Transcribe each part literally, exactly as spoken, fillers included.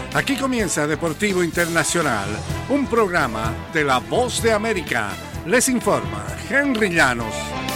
Aquí comienza Deportivo Internacional, un programa de La Voz de América. Les informa Henry Llanos.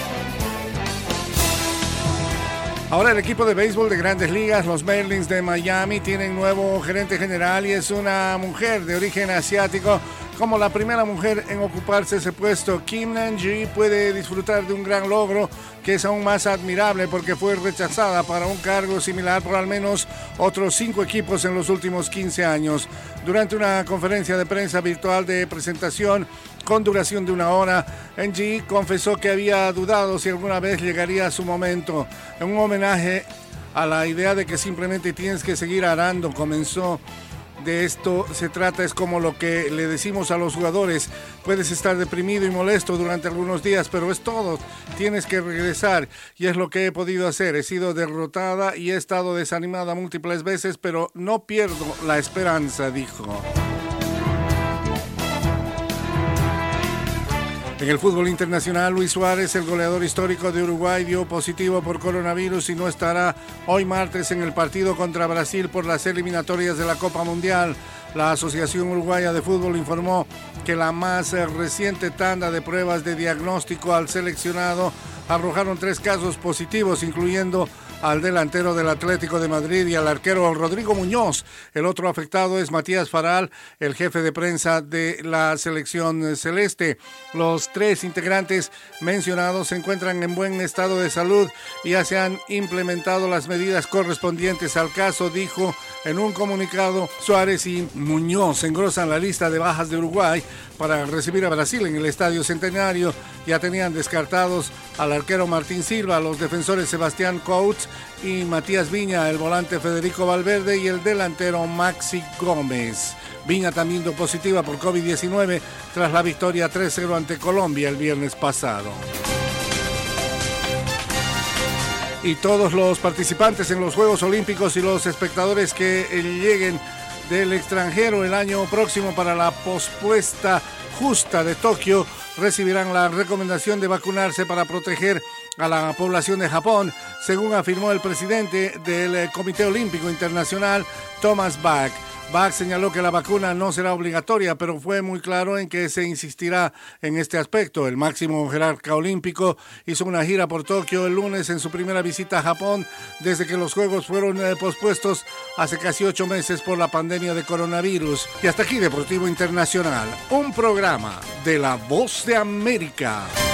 Ahora el equipo de béisbol de Grandes Ligas, los Marlins de Miami, tienen nuevo gerente general y es una mujer de origen asiático. Como la primera mujer en ocuparse ese puesto, Kim Nan-ji puede disfrutar de un gran logro que es aún más admirable porque fue rechazada para un cargo similar por al menos otros cinco equipos en los últimos quince años. Durante una conferencia de prensa virtual de presentación con duración de una hora, Nan-ji confesó que había dudado si alguna vez llegaría su momento. En un homenaje a la idea de que simplemente tienes que seguir arando, comenzó: de esto se trata, es como lo que le decimos a los jugadores: puedes estar deprimido y molesto durante algunos días, pero es todo, tienes que regresar, y es lo que he podido hacer. He sido derrotada y he estado desanimada múltiples veces, pero no pierdo la esperanza, dijo. En el fútbol internacional, Luis Suárez, el goleador histórico de Uruguay, dio positivo por coronavirus y no estará hoy martes en el partido contra Brasil por las eliminatorias de la Copa Mundial. La Asociación Uruguaya de Fútbol informó que la más reciente tanda de pruebas de diagnóstico al seleccionado arrojaron tres casos positivos, incluyendo al delantero del Atlético de Madrid y al arquero Rodrigo Muñoz. El otro afectado es Matías Faral, el jefe de prensa de la selección celeste. Los tres integrantes mencionados se encuentran en buen estado de salud y ya se han implementado las medidas correspondientes al caso, dijo en un comunicado. Suárez y Muñoz engrosan la lista de bajas de Uruguay para recibir a Brasil en el Estadio Centenario. Ya tenían descartados al arquero Martín Silva, los defensores Sebastián Couch y Matías Viña, el volante Federico Valverde y el delantero Maxi Gómez. Viña también dio positiva por COVID diecinueve tras la victoria tres cero ante Colombia el viernes pasado. Y todos los participantes en los Juegos Olímpicos y los espectadores que lleguen del extranjero el año próximo para la pospuesta justa de Tokio recibirán la recomendación de vacunarse para proteger a la población de Japón, según afirmó el presidente del Comité Olímpico Internacional, Thomas Bach. Bach señaló que la vacuna no será obligatoria, pero fue muy claro en que se insistirá en este aspecto. El máximo jerarca olímpico hizo una gira por Tokio el lunes en su primera visita a Japón desde que los Juegos fueron eh, pospuestos hace casi ocho meses por la pandemia de coronavirus. Y hasta aquí Deportivo Internacional, un programa de La Voz de América.